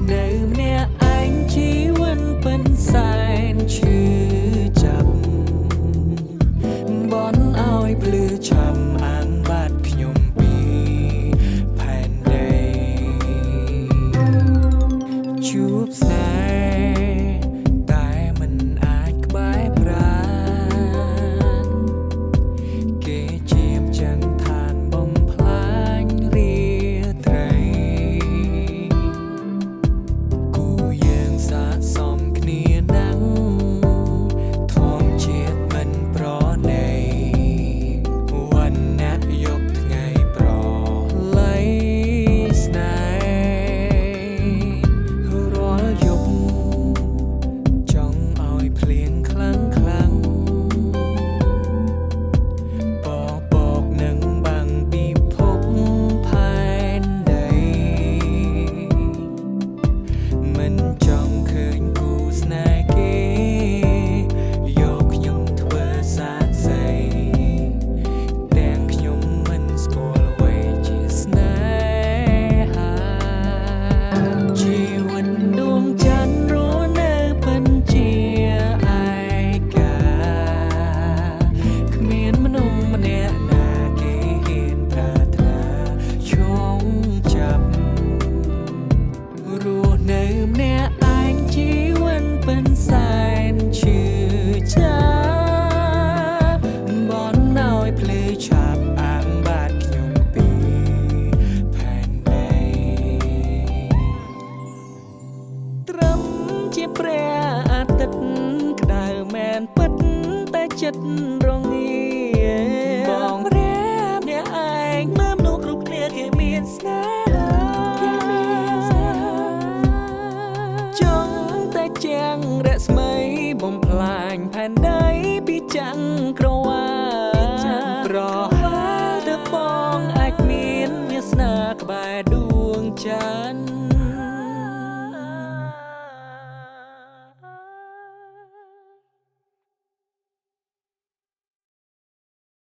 នៅម្នាក់ឯងជីវិតពិនសែនឈឺចាប់បនឲ្យភ្លឺឆាំអាំងបាត់ខ្ញុំពីផែនដីជួបស្នេហ៍តែមិនអាចក្បែរប្រាណគេជាមចឹងឋានបំផ្លាញរាត្រីគូយើងស័ក្តិសមគ្នាណាស់ធម្មជាតិមិនប្រណីវណ្ណៈយកថ្ងៃប្រឡ័យស្នេហ៍រាល់យប់ចង់ឲ្យភ្លៀងខ្លាំងខ្លាំងបបកនឹងបាំងពិភពផែនដីមិនចង់ឃើញគូស្នេហ៍គេយកខ្ញុំធ្វើសាក្សីទាំងខ្ញុំមិនស្គាល់អ្វីជាស្នេហាជីវិតដួងច័ន្ទរស់នៅពិនជាឯកាគ្មានមនុស្សម្នាក់ណាគេហ៊ានប្រាថ្នាឈងចាប់រស់នៅម្នាក់ឯងជីវិតពិនសែនឈឺចាប់បនឲ្យភ្លឺឆាប់អាំងបាត់ខ្ញុំពីផែនដីត្រឹមជាព្រះអាទិត្យក្តៅមែនពិតតែចិត្តរ